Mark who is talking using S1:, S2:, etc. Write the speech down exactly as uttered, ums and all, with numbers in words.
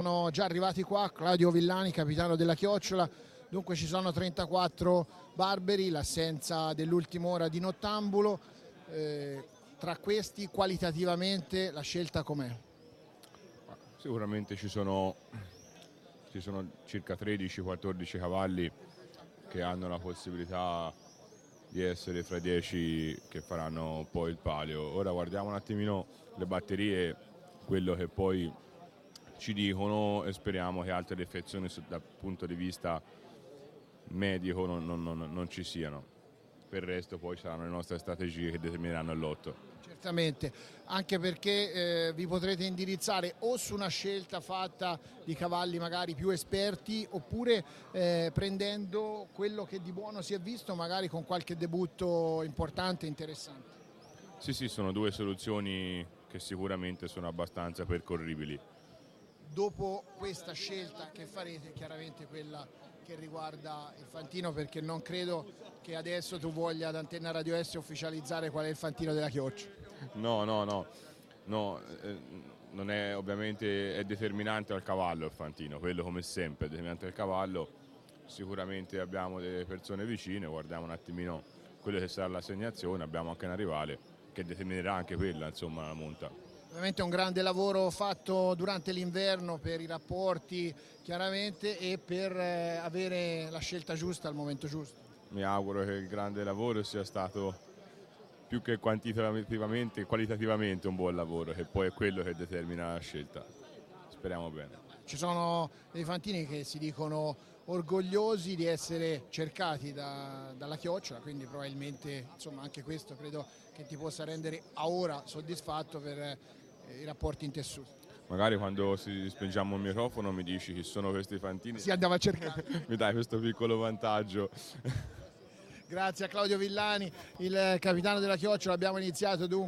S1: sono già arrivati qua, Claudio Villani, capitano della Chiocciola. Dunque ci sono trentaquattro barberi, l'assenza dell'ultima ora di Nottambulo. Eh, tra questi qualitativamente la scelta com'è?
S2: Sicuramente ci sono, ci sono circa tredici quattordici cavalli che hanno la possibilità di essere fra i dieci che faranno poi il palio. Ora guardiamo un attimino le batterie, quello che poi ci dicono, e speriamo che altre defezioni dal punto di vista medico non, non, non, non ci siano. Per il resto poi saranno le nostre strategie che determineranno il lotto.
S1: Certamente, anche perché eh, vi potrete indirizzare o su una scelta fatta di cavalli magari più esperti, oppure eh, prendendo quello che di buono si è visto, magari con qualche debutto importante e interessante.
S2: Sì, sì, sono due soluzioni che sicuramente sono abbastanza percorribili.
S1: Dopo questa scelta che farete, chiaramente quella che riguarda il fantino, perché non credo che adesso tu voglia ad Antenna Radio S ufficializzare qual è il fantino della Chiocciola.
S2: No, no, no, no eh, non è, ovviamente è determinante al cavallo il fantino, quello come sempre è determinante al cavallo. Sicuramente abbiamo delle persone vicine, guardiamo un attimino quello che sarà l'assegnazione, abbiamo anche una rivale che determinerà anche quella, insomma, la monta.
S1: Ovviamente è un grande lavoro fatto durante l'inverno per i rapporti, chiaramente, e per eh, avere la scelta giusta al momento giusto.
S2: Mi auguro che il grande lavoro sia stato più che quantitativamente, qualitativamente un buon lavoro, che poi è quello che determina la scelta. Speriamo bene.
S1: Ci sono dei fantini che si dicono orgogliosi di essere cercati da, dalla Chiocciola, quindi probabilmente, insomma, anche questo credo che ti possa rendere a ora soddisfatto per eh, i rapporti intessuti.
S2: Magari quando si spengiamo il microfono mi dici chi sono questi fantini.
S1: Si andava a cercare.
S2: Mi dai questo piccolo vantaggio.
S1: Grazie a Claudio Villani, il capitano della Chiocciola. Abbiamo iniziato dunque